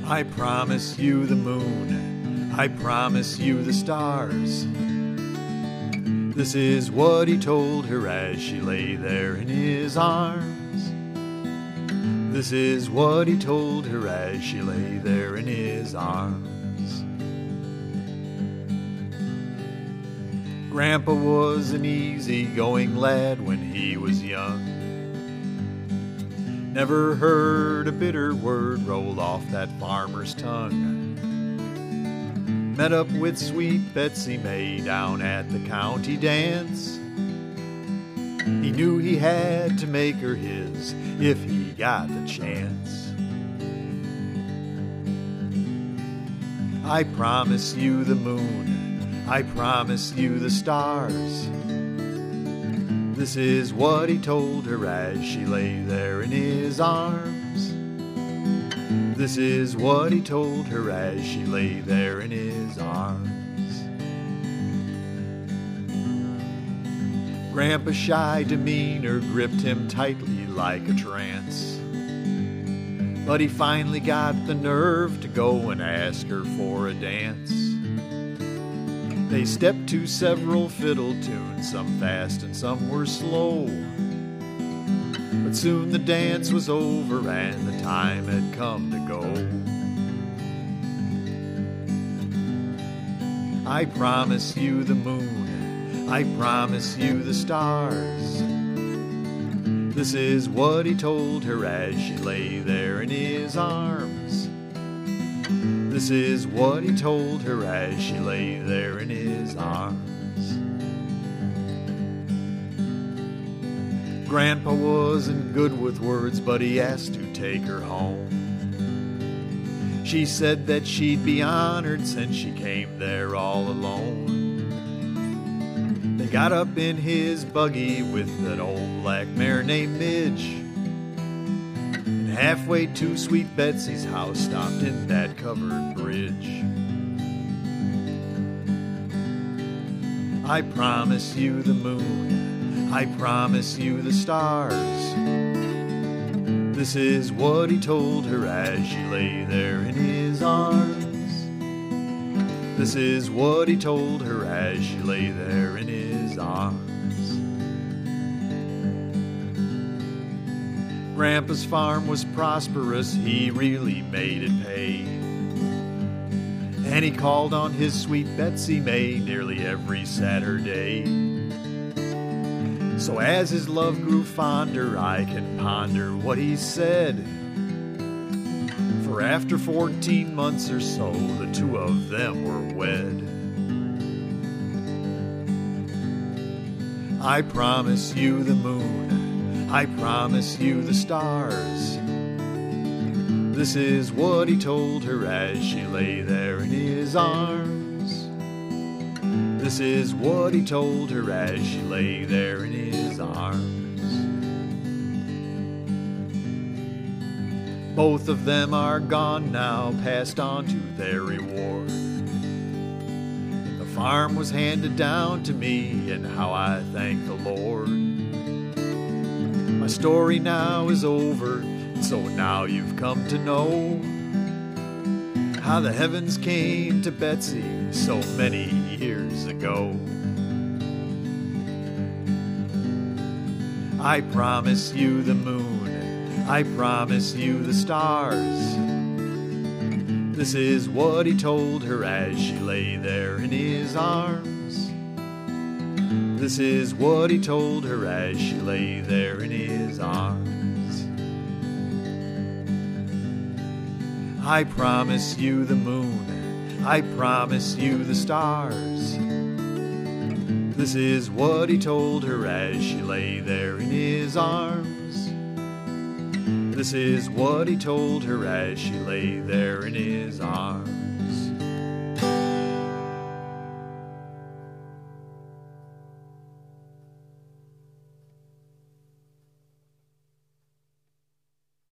I promise you the moon, I promise you the stars. This is what he told her as she lay there in his arms. This is what he told her as she lay there in his arms. Grandpa was an easy-going lad when he was young. Never heard a bitter word roll off that farmer's tongue. Met up with sweet Betsy May down at the county dance. He knew he had to make her his if he got the chance. I promise you the moon, I promise you the stars. This is what he told her as she lay there in his arms. This is what he told her as she lay there in his arms. Grandpa's shy demeanor gripped him tightly like a trance. But he finally got the nerve to go and ask her for a dance. They stepped to several fiddle tunes, some fast and some were slow. But soon the dance was over and the time had come to go. I promise you the moon, I promise you the stars. This is what he told her as she lay there in his arms. This is what he told her as she lay there in his arms. Grandpa wasn't good with words, but he asked to take her home. She said that she'd be honored since she came there all alone. They got up in his buggy with that old black mare named Midge. Halfway to sweet Betsy's house, stopped in that covered bridge. I promise you the moon, I promise you the stars. This is what he told her as she lay there in his arms. This is what he told her as she lay there in his arms. Grandpa's farm was prosperous, he really made it pay. And he called on his sweet Betsy May nearly every Saturday. So as his love grew fonder, I can ponder what he said. For after 14 months or so, the two of them were wed. I promise you the moon, I promise you the stars. This is what he told her as she lay there in his arms. This is what he told her as she lay there in his arms. Both of them are gone now, passed on to their reward. The farm was handed down to me, and how I thank the Lord. My story now is over, so now you've come to know how the heavens came to Betsy so many years ago. I promise you the moon, I promise you the stars. This is what he told her as she lay there in his arms. This is what he told her as she lay there in his arms. I promise you the moon, I promise you the stars. This is what he told her as she lay there in his arms. This is what he told her as she lay there in his arms.